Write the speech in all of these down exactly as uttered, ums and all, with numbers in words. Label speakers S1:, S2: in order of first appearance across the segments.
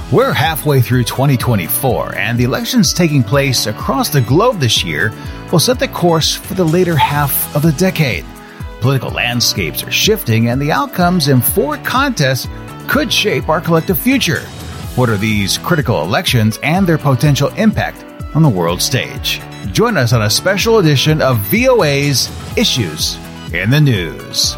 S1: We're halfway through twenty twenty-four, and the elections taking place across the globe this year will set the course for the later half of the decade. Political landscapes are shifting, and the outcomes in four contests could shape our collective future. What are these critical elections and their potential impact on the world stage? Join us on a special edition of V O A's Issues in the News.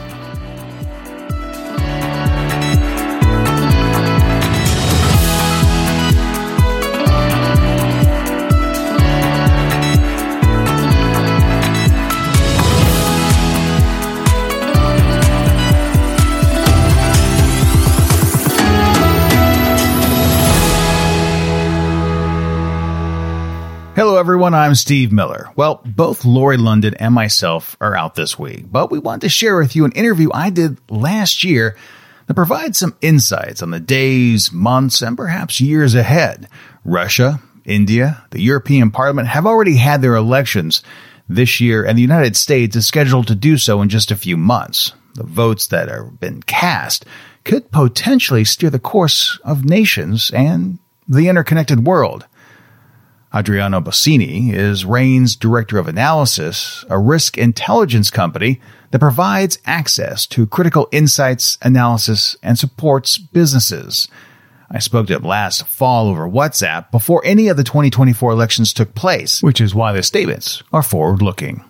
S1: Hello everyone, I'm Steve Miller. Well, both Lori London and myself are out this week, but we wanted to share with you an interview I did last year that provides some insights on the days, months, and perhaps years ahead. Russia, India, the European Parliament have already had their elections this year, and the United States is scheduled to do so in just a few months. The votes that have been cast could potentially steer the course of nations and the interconnected world. Adriano Bossini is RAIN's Director of Analysis, a risk intelligence company that provides access to critical insights, analysis, and supports businesses. I spoke to him last fall over WhatsApp before any of the twenty twenty-four elections took place, which is why the statements are forward-looking.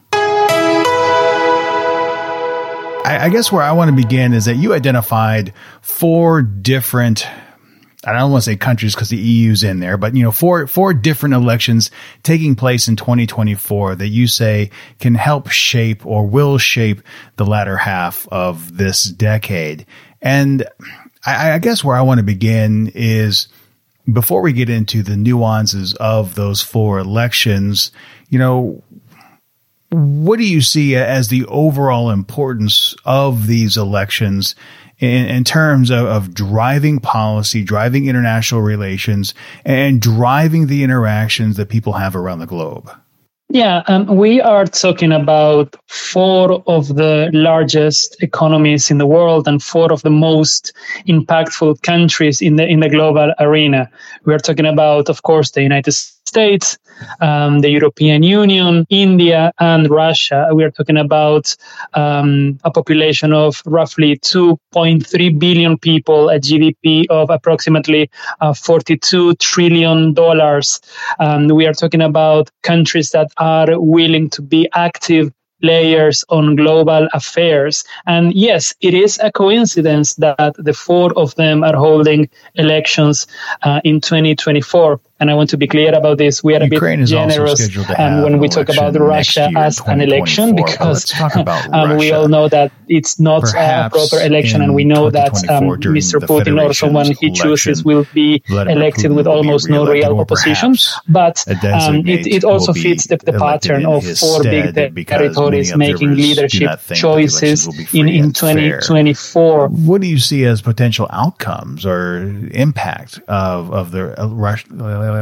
S1: I, I guess where I want to begin is that you identified four different I don't want to say countries because the E U's in there, but, you know, four, four different elections taking place in twenty twenty-four that you say can help shape or will shape the latter half of this decade. And I, I guess where I want to begin is before we get into the nuances of those four elections, you know, what do you see as the overall importance of these elections in, in terms of, of driving policy, driving international relations, and driving the interactions that people have around the globe?
S2: Yeah, um, we are talking about four of the largest economies in the world and four of the most impactful countries in the in the global arena. We are talking about, of course, the United States, um, the European Union, India, and Russia. We are talking about um, a population of roughly two point three billion people, a G D P of approximately uh, forty-two trillion dollars. Um, we are talking about countries that are willing to be active players on global affairs. And yes, it is a coincidence that the four of them are holding elections uh, in twenty twenty-four. And I want to be clear about this. We are
S1: Ukraine
S2: a bit generous um, when we talk about Russia as an election, because um, we all know that it's not Perhaps a proper election, and we know that um, Mister Putin or someone he chooses will be Vladimir elected Putin with almost no real opposition. But um, it, it also fits the, the pattern of four big territories making leadership choices in, in twenty twenty-four.
S1: What do you see as potential outcomes or impact of, of the uh, Russia?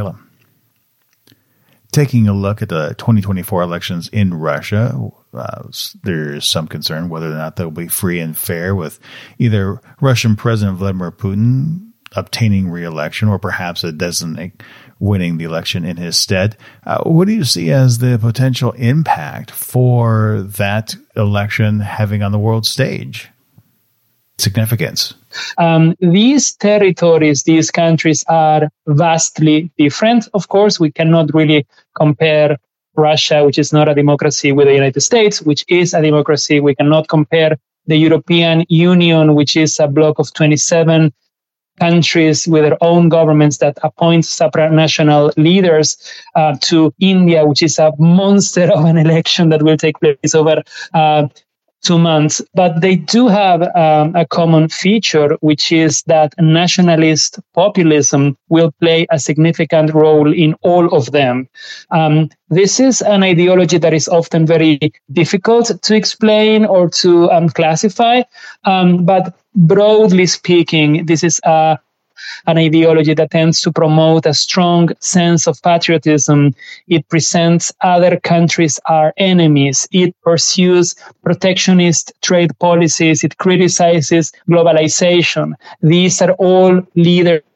S1: Taking a look at the twenty twenty-four elections in Russia, uh, there's some concern whether or not they'll be free and fair, with either Russian President Vladimir Putin obtaining re-election or perhaps a designate winning the election in his stead. Uh, what do you see as the potential impact for that election having on the world stage? Significance.
S2: Um, these territories, these countries are vastly different. Of course, we cannot really compare Russia, which is not a democracy, with the United States, which is a democracy. We cannot compare the European Union, which is a bloc of twenty-seven countries with their own governments that appoint supranational leaders, uh, to India, which is a monster of an election that will take place over uh, two months. But they do have um, a common feature, which is that nationalist populism will play a significant role in all of them. Um, this is an ideology that is often very difficult to explain or to um, classify. Um, but broadly speaking, this is a an ideology that tends to promote a strong sense of patriotism. It presents other countries as enemies. It pursues protectionist trade policies. It criticizes globalization. These are all leaders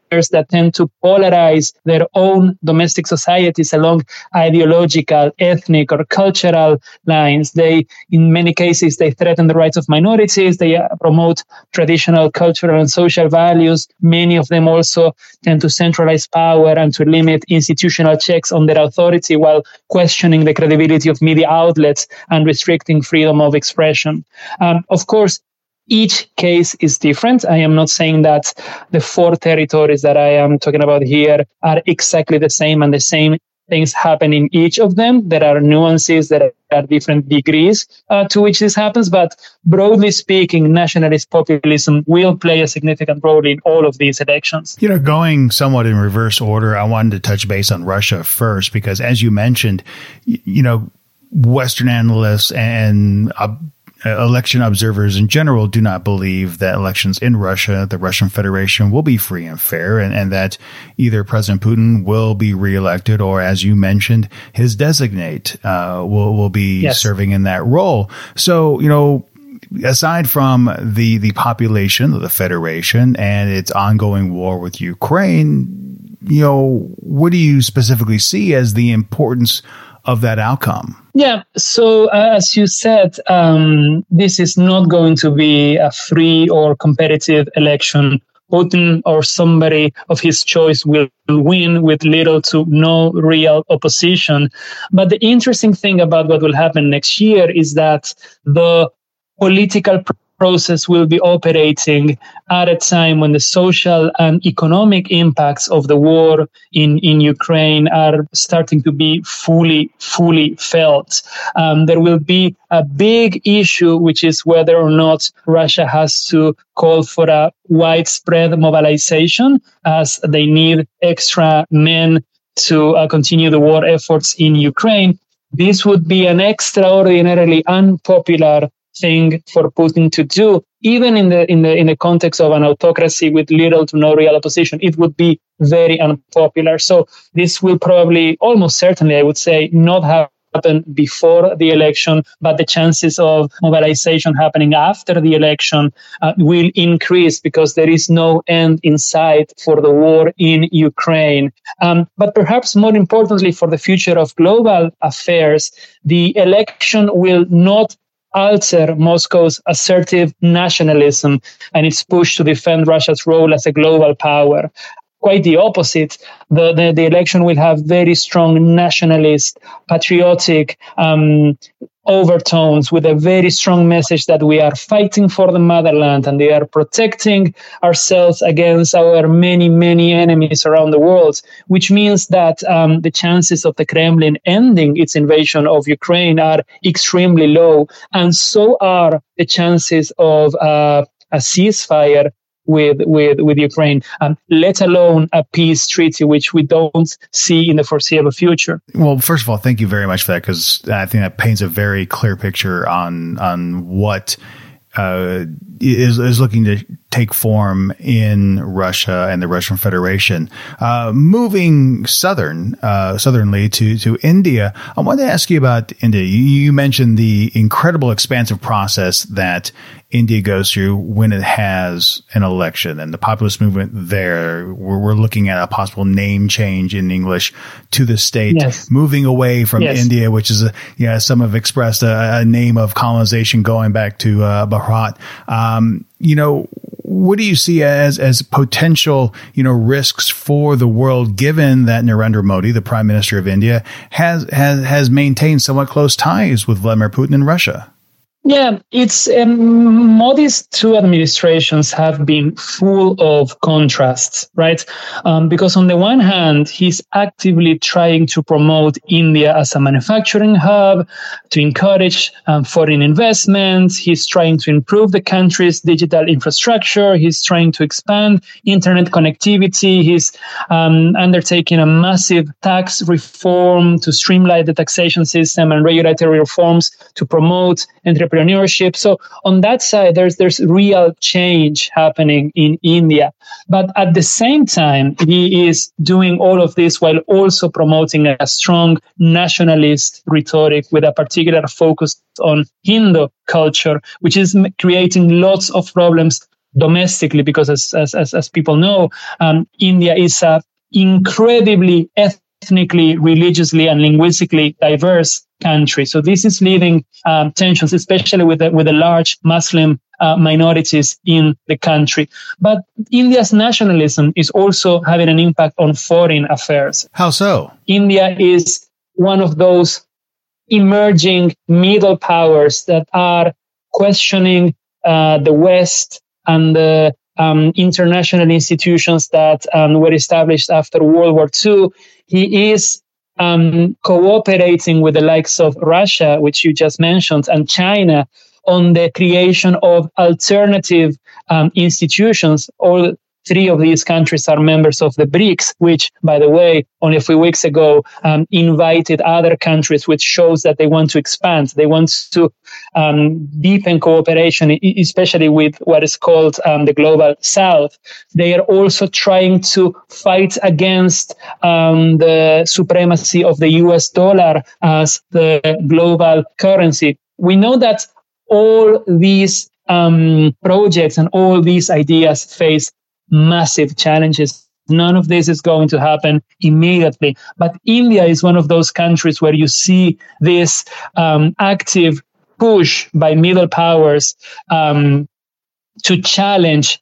S2: that tend to polarize their own domestic societies along ideological, ethnic, or cultural lines. They, in many cases, they threaten the rights of minorities. They uh, promote traditional cultural and social values. Many of them also tend to centralize power and to limit institutional checks on their authority while questioning the credibility of media outlets and restricting freedom of expression. Um, of course, each case is different. I am not saying that the four territories that I am talking about here are exactly the same and the same things happen in each of them. There are nuances, there are different degrees uh, to which this happens. But broadly speaking, nationalist populism will play a significant role in all of these elections.
S1: You know, going somewhat in reverse order, I wanted to touch base on Russia first, because as you mentioned, you know, Western analysts and uh, election observers in general do not believe that elections in Russia, the Russian Federation, will be free and fair, and, and that either President Putin will be reelected or, as you mentioned, his designate uh, will, will be yes. serving in that role. So, you know, aside from the, the population of the Federation and its ongoing war with Ukraine, you know, what do you specifically see as the importance of that outcome?
S2: Yeah, so uh, as you said, um, this is not going to be a free or competitive election. Putin or somebody of his choice will win with little to no real opposition. But the interesting thing about what will happen next year is that the political pr- process will be operating at a time when the social and economic impacts of the war in, in Ukraine are starting to be fully, fully felt. Um, there will be a big issue, which is whether or not Russia has to call for a widespread mobilization, as they need extra men to uh, continue the war efforts in Ukraine. This would be an extraordinarily unpopular thing for Putin to do, even in the in the in the context of an autocracy with little to no real opposition. It would be very unpopular. So this will probably, almost certainly, I would say, not happen before the election, but the chances of mobilization happening after the election uh, will increase because there is no end in sight for the war in Ukraine. Um, but perhaps more importantly, for the future of global affairs, the election will not alter Moscow's assertive nationalism and its push to defend Russia's role as a global power. Quite the opposite. The, the, the election will have very strong nationalist, patriotic um, overtones with a very strong message that we are fighting for the motherland and they are protecting ourselves against our many, many enemies around the world, which means that um, the chances of the Kremlin ending its invasion of Ukraine are extremely low. And so are the chances of uh, a ceasefire with with with Ukraine, um, let alone a peace treaty, which we don't see in the foreseeable future.
S1: Well, first of all, thank you very much for that, because I think that paints a very clear picture on on what uh, is is looking to take form in Russia and the Russian Federation. Uh, moving southern, uh, southernly to, to India, I wanted to ask you about India. You, you mentioned the incredible expansive process that India goes through when it has an election, and the populist movement there. We're, we're looking at a possible name change in English to the state,
S2: yes.
S1: moving away from yes. India, which is, a, you know, some have expressed a, a name of colonization going back to uh, Bharat. Um, you know, what do you see as as potential, you know, risks for the world, given that Narendra Modi, the Prime Minister of India, has has has maintained somewhat close ties with Vladimir Putin in Russia?
S2: Yeah, it's um, Modi's two administrations have been full of contrasts, right? Um, because on the one hand, he's actively trying to promote India as a manufacturing hub, to encourage um, foreign investments. He's trying to improve the country's digital infrastructure. He's trying to expand internet connectivity. He's um, undertaking a massive tax reform to streamline the taxation system and regulatory reforms to promote entrepreneurship. Entrepreneurship. So on that side, there's there's real change happening in India. But at the same time, he is doing all of this while also promoting a strong nationalist rhetoric with a particular focus on Hindu culture, which is creating lots of problems domestically, because as as as people know, um, India is a incredibly ethnically, religiously, and linguistically diverse country. So this is leading um, tensions, especially with the, with the large Muslim uh, minorities in the country. But India's nationalism is also having an impact on foreign affairs.
S1: How so?
S2: India is one of those emerging middle powers that are questioning uh, the West and the um, international institutions that um, were established after World War Two. He is um, cooperating with the likes of Russia, which you just mentioned, and China on the creation of alternative um, institutions. All three of these countries are members of the BRICS, which, by the way, only a few weeks ago um, invited other countries, which shows that they want to expand. They want to um, deepen cooperation, especially with what is called um, the Global South. They are also trying to fight against um, the supremacy of the U S dollar as the global currency. We know that all these um, projects and all these ideas face massive challenges. None of this is going to happen immediately. But India is one of those countries where you see this um, active push by middle powers um, to challenge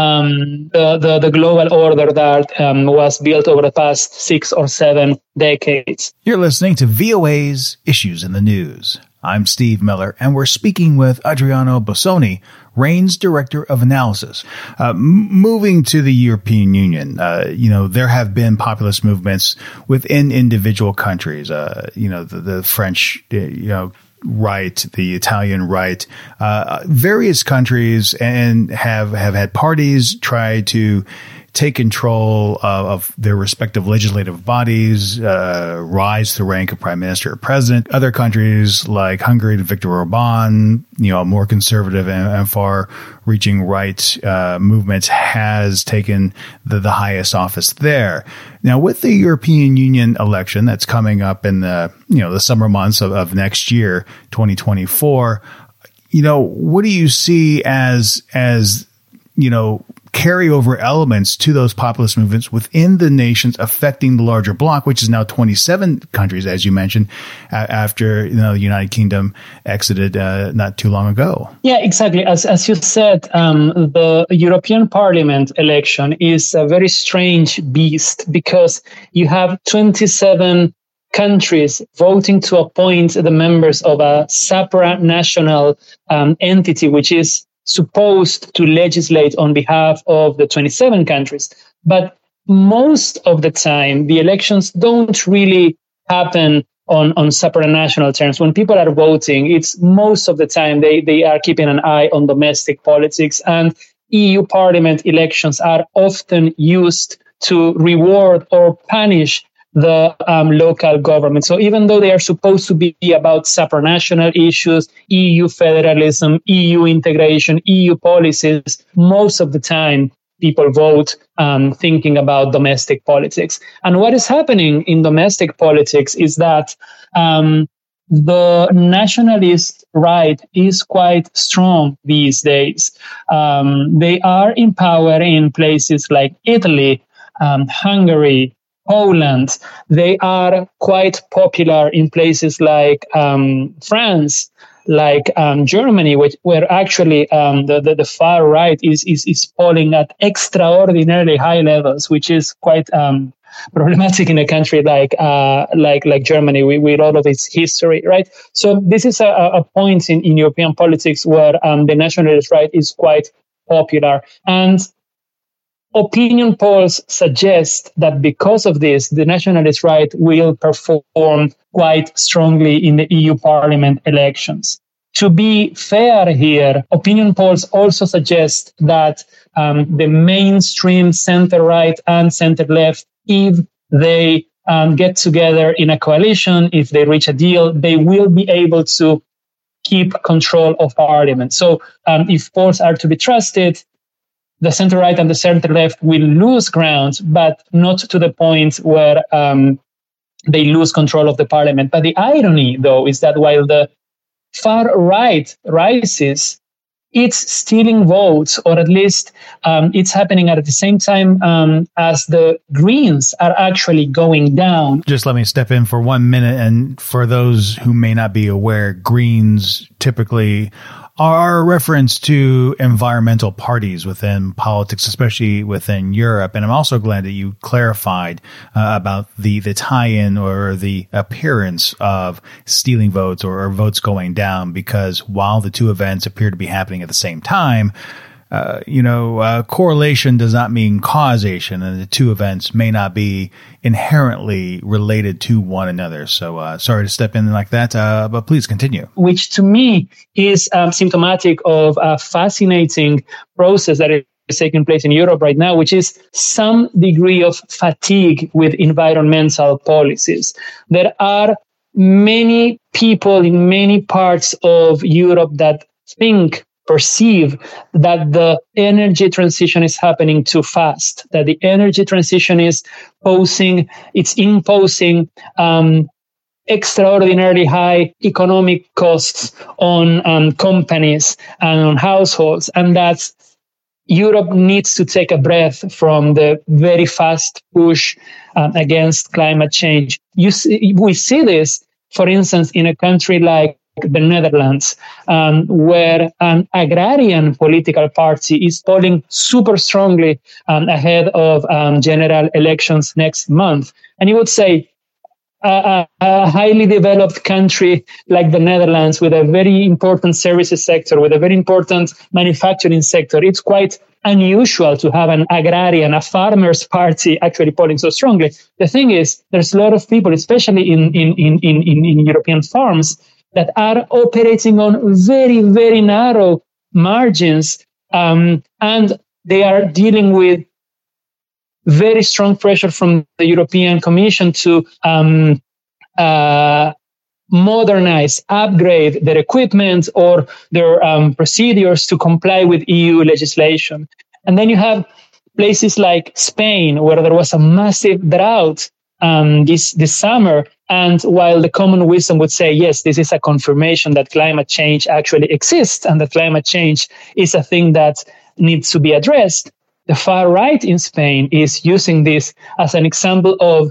S2: um, the, the, the global order that um, was built over the past six or seven decades.
S1: You're listening to V O A's Issues in the News. I'm Steve Miller, and we're speaking with Adriano Bossoni, RAIN's Director of Analysis. Uh, m- moving to the European Union, uh, you know, there have been populist movements within individual countries. Uh, you know, the, the French, you know, right, the Italian right, uh, various countries, and have, have had parties try to take control of, of their respective legislative bodies, uh, rise to the rank of prime minister or president. Other countries like Hungary, Viktor Orban, you know, more conservative and, and far-reaching right uh, movements, has taken the, the highest office there. Now, with the European Union election that's coming up in the, you know, the summer months of, of next year, twenty twenty-four, you know, what do you see as, as, you know, carryover elements to those populist movements within the nations affecting the larger bloc, which is now twenty-seven countries, as you mentioned, uh, after, you know, the United Kingdom exited uh, not too long ago?
S2: Yeah, exactly. As as you said, um, the European Parliament election is a very strange beast because you have twenty-seven countries voting to appoint the members of a supranational um, entity, which is supposed to legislate on behalf of the twenty-seven countries. But most of the time, the elections don't really happen on, on supranational terms. When people are voting, it's most of the time they, they are keeping an eye on domestic politics, and E U Parliament elections are often used to reward or punish the um, local government. So even though they are supposed to be about supranational issues, E U federalism, E U integration, E U policies, most of the time people vote um, thinking about domestic politics. And what is happening in domestic politics is that um, the nationalist right is quite strong these days. Um, they are in power in places like Italy, um, Hungary, Poland. They are quite popular in places like um, France, like um, Germany, which, where actually um, the, the, the far right is, is, is polling at extraordinarily high levels, which is quite um, problematic in a country like uh, like like Germany with, with all of its history, right? So this is a, a point in, in European politics where um, the nationalist right is quite popular. And opinion polls suggest that because of this, the nationalist right will perform quite strongly in the E U Parliament elections. To be fair here, opinion polls also suggest that um, the mainstream center-right and center-left, if they um, get together in a coalition, if they reach a deal, they will be able to keep control of Parliament. So um, if polls are to be trusted, the center-right and the center-left will lose ground, but not to the point where um, they lose control of the parliament. But the irony, though, is that while the far-right rises, it's stealing votes, or at least um, it's happening at the same time um, as the Greens are actually going down.
S1: Just let me step in for one minute. And for those who may not be aware, Greens typically are a reference to environmental parties within politics, especially within Europe. And I'm also glad that you clarified uh, about the, the tie-in or the appearance of stealing votes or, or votes going down, because while the two events appear to be happening at the same time, Uh, you know, uh, correlation does not mean causation, and the two events may not be inherently related to one another. So, uh, sorry to step in like that, uh, but please continue.
S2: Which to me is um, symptomatic of a fascinating process that is taking place in Europe right now, which is some degree of fatigue with environmental policies. There are many people in many parts of Europe that think perceive that the energy transition is happening too fast, that the energy transition is posing, it's imposing um, extraordinarily high economic costs on um, companies and on households, and that Europe needs to take a breath from the very fast push um, against climate change. You see, we see this, for instance, in a country like the Netherlands, um, where an agrarian political party is polling super strongly um, ahead of um, general elections next month. And you would say uh, a, a highly developed country like the Netherlands, with a very important services sector, with a very important manufacturing sector, it's quite unusual to have an agrarian, a farmers' party actually polling so strongly. The thing is, there's a lot of people, especially in, in, in, in, in European farms, that are operating on very, very narrow margins, um, and they are dealing with very strong pressure from the European Commission to um, uh, modernize, upgrade their equipment or their um, procedures to comply with E U legislation. And then you have places like Spain, where there was a massive drought um, this, this summer. And while the common wisdom would say, yes, this is a confirmation that climate change actually exists and that climate change is a thing that needs to be addressed, the far right in Spain is using this as an example of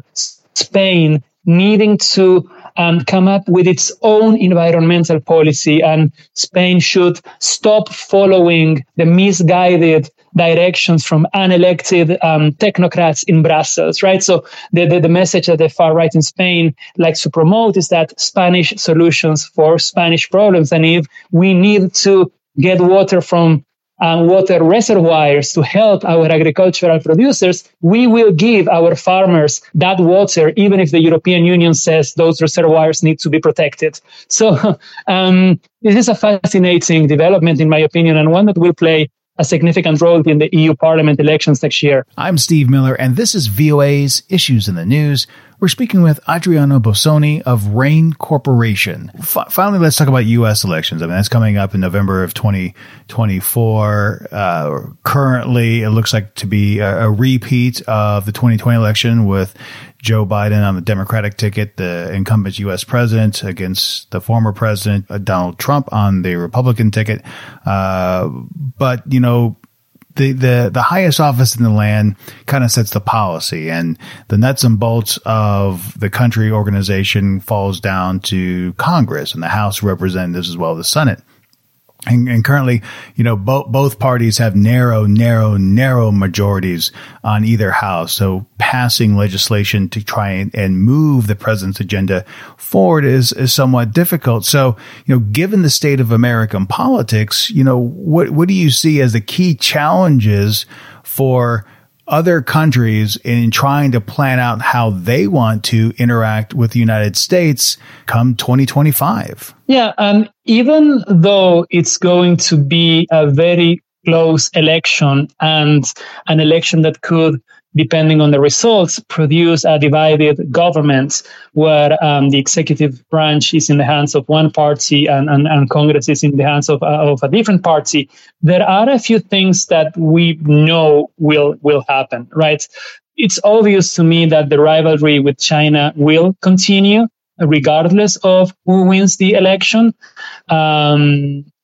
S2: Spain needing to um, come up with its own environmental policy, and Spain should stop following the misguided directions from unelected um, technocrats in Brussels, right? So the, the, the message that the far right in Spain likes to promote is that Spanish solutions for Spanish problems. And if we need to get water from um, water reservoirs to help our agricultural producers, we will give our farmers that water, even if the European Union says those reservoirs need to be protected. So um, this is a fascinating development, in my opinion, and one that will play a significant role in the E U Parliament elections next year.
S1: I'm Steve Miller, and this is V O A's Issues in the News. We're speaking with Adriano Bossoni of Rain Corporation. F- finally, let's talk about U S elections. I mean, that's coming up in November of twenty twenty-four. Uh, currently, it looks like to be a, a repeat of the twenty twenty election, with Joe Biden on the Democratic ticket, the incumbent U S president, against the former president, uh, Donald Trump, on the Republican ticket. Uh, but, you know, The, the, the highest office in the land kind of sets the policy, and the nuts and bolts of the country organization falls down to Congress and the House of Representatives, as well as the Senate. And, and currently, you know, both, both parties have narrow, narrow, narrow majorities on either house. So passing legislation to try and, and move the president's agenda forward is, is somewhat difficult. So, you know, given the state of American politics, you know, what, what do you see as the key challenges for other countries in trying to plan out how they want to interact with the United States come twenty twenty-five?
S2: Yeah, um, even though it's going to be a very close election, and an election that could, depending on the results, produce a divided government where um, the executive branch is in the hands of one party and, and, and Congress is in the hands of, uh, of a different party, there are a few things that we know will, will happen, right? It's obvious to me that the rivalry with China will continue, regardless of who wins the election. Um,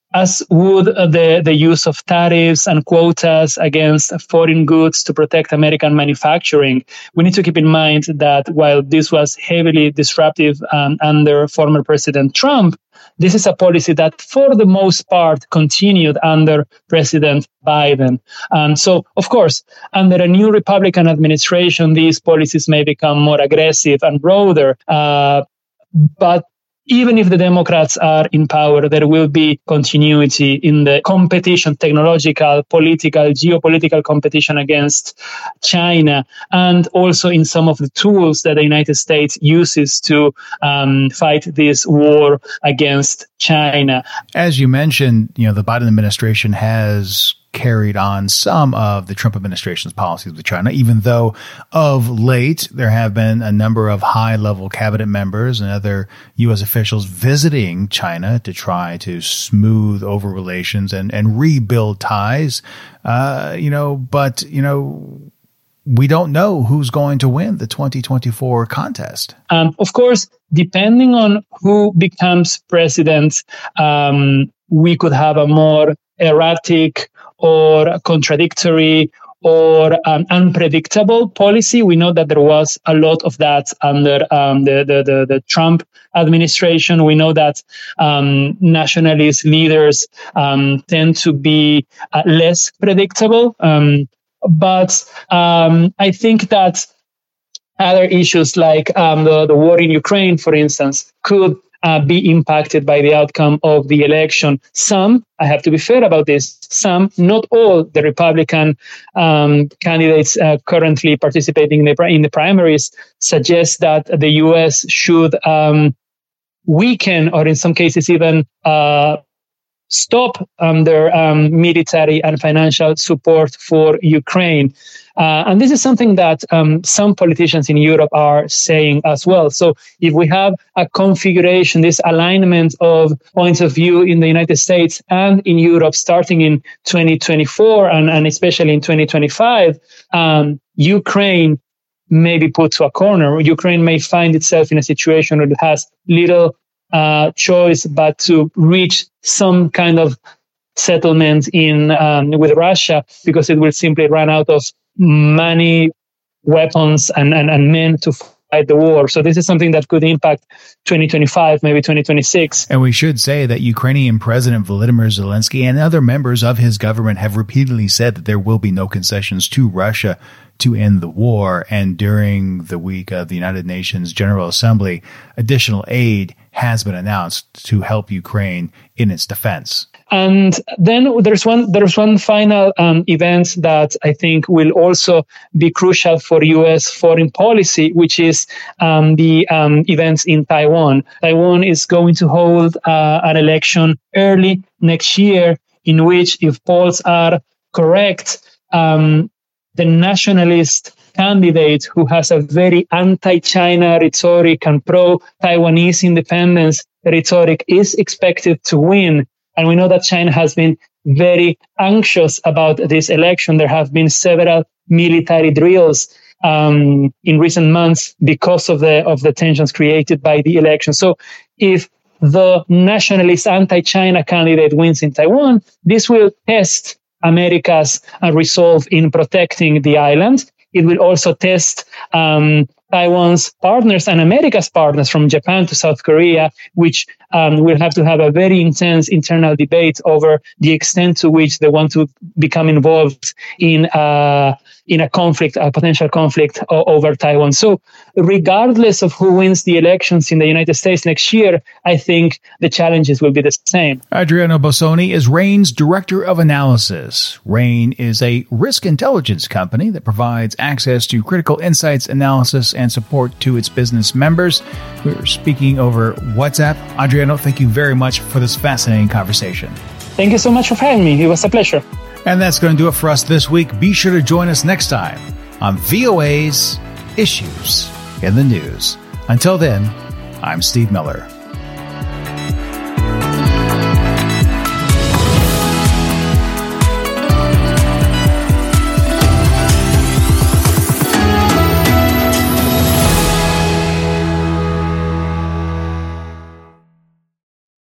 S2: as would the, the use of tariffs and quotas against foreign goods to protect American manufacturing. We need to keep in mind that while this was heavily disruptive um, under former President Trump, this is a policy that, for the most part, continued under President Biden. Um, so, of course, under a new Republican administration, these policies may become more aggressive and broader. Uh, but even if the Democrats are in power, there will be continuity in the competition, technological, political, geopolitical competition against China, and also in some of the tools that the United States uses to um, fight this war against China.
S1: As you mentioned, you know, the Biden administration has carried on some of the Trump administration's policies with China, even though of late there have been a number of high-level cabinet members and other U S officials visiting China to try to smooth over relations and, and rebuild ties. Uh, you know, but, you know, we don't know who's going to win the twenty twenty-four contest.
S2: Um, of course, depending on who becomes president, um, we could have a more erratic or contradictory or um, unpredictable policy. We know that there was a lot of that under um, the, the, the, the Trump administration. We know that um, nationalist leaders um, tend to be uh, less predictable. Um, but um, I think that other issues like um, the, the war in Ukraine, for instance, could Uh, be impacted by the outcome of the election. Some, I have to be fair about this, some, not all the Republican um, candidates uh, currently participating in the, in the primaries suggest that the U S should um, weaken or in some cases even uh, stop um, their um, military and financial support for Ukraine. Uh, and this is something that um, some politicians in Europe are saying as well. So if we have a configuration, this alignment of points of view in the United States and in Europe starting in twenty twenty-four and, and especially in twenty twenty-five, um, Ukraine may be put to a corner. Ukraine may find itself in a situation where it has little uh, choice but to reach some kind of settlement in um, with Russia, because it will simply run out of money, weapons, and, and, and men to fight the war. So this is something that could impact twenty twenty-five, maybe twenty twenty-six.
S1: And we should say that Ukrainian President Volodymyr Zelensky and other members of his government have repeatedly said that there will be no concessions to Russia to end the war. And during the week of the United Nations General Assembly, additional aid has been announced to help Ukraine in its defense.
S2: And then there's one there's one final um, event that I think will also be crucial for U S foreign policy, which is um, the um, events in Taiwan. Taiwan is going to hold uh, an election early next year, in which, if polls are correct, um, the nationalist candidate who has a very anti-China rhetoric and pro-Taiwanese independence rhetoric is expected to win. And we know that China has been very anxious about this election. There have been several military drills um, in recent months because of the of the tensions created by the election. So if the nationalist anti-China candidate wins in Taiwan, this will test America's uh, resolve in protecting the island. It will also test um, Taiwan's partners and America's partners from Japan to South Korea, which um, will have to have a very intense internal debate over the extent to which they want to become involved in uh, in a conflict, a potential conflict o- over Taiwan. So regardless of who wins the elections in the United States next year, I think the challenges will be the same.
S1: Adriano Bossoni is RANE's Director of Analysis. RANE is a risk intelligence company that provides access to critical insights, analysis, and support to its business members. We're speaking over WhatsApp. Adriano, thank you very much for this fascinating conversation.
S2: Thank you so much for having me. It was a pleasure.
S1: And that's going to do it for us this week. Be sure to join us next time on V O A's Issues in the News. Until then, I'm Steve Miller.